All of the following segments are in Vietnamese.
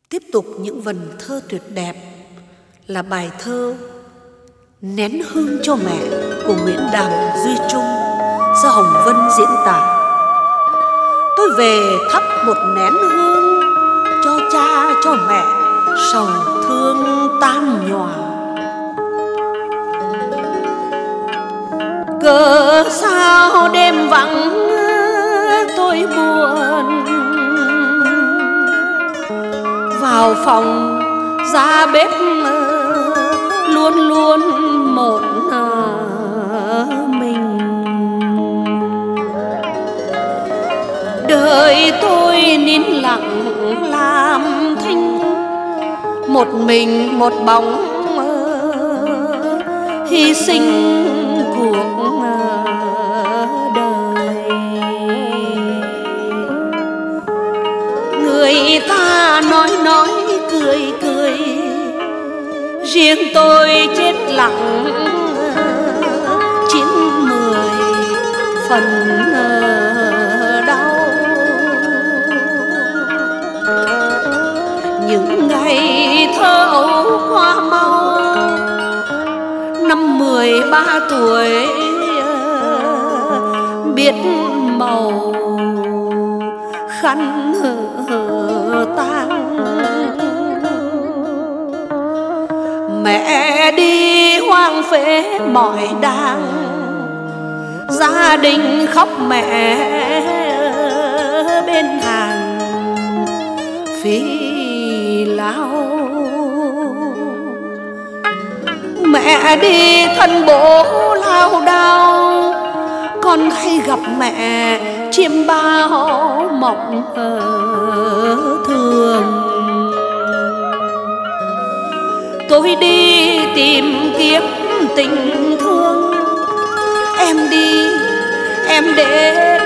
Tiếp tục những vần thơ tuyệt đẹp là bài thơ Nén hương cho mẹ của Nguyễn Đàm Duy Trung do Hồng Vân diễn tả. Tôi về thắp một nén hương cho cha cho mẹ, sầu thương tan nhòa. Cớ sao đêm vắng tôi buồn, vào phòng ra bếp luôn luôn một mình. Đời tôi nín lặng làm thinh, một mình một bóng hy sinh cuộc đời. Người ta nói cười cười, riêng tôi chết lặng 9-10 phần đau. Những ngày thơ ấu qua mau, năm 13 tuổi biết màu khăn tang. Mẹ đi hoang phế mọi đàng, gia đình khóc mẹ bên hàng phi lao. Mẹ đi thân bố lao đao, con hay gặp mẹ chiêm bao mộng thường. Tôi đi tìm kiếm tình thương, em đi em đến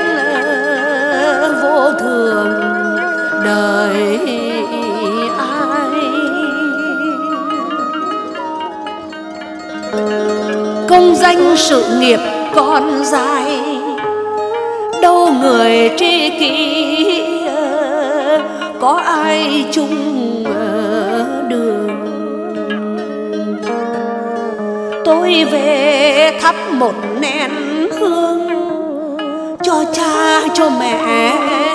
vô thường đời ai. Công danh sự nghiệp còn dài, đâu người tri kỷ có ai chung đường. Tôi về thắp một nén hương cho cha cho mẹ,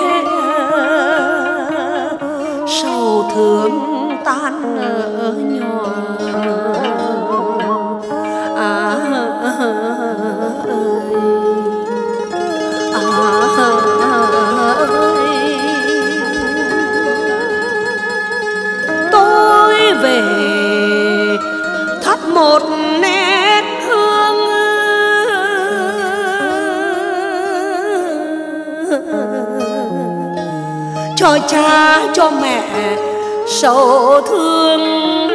sầu thương tan nhòa. Tôi về thắp một nén hương cho cha cho mẹ, sầu thương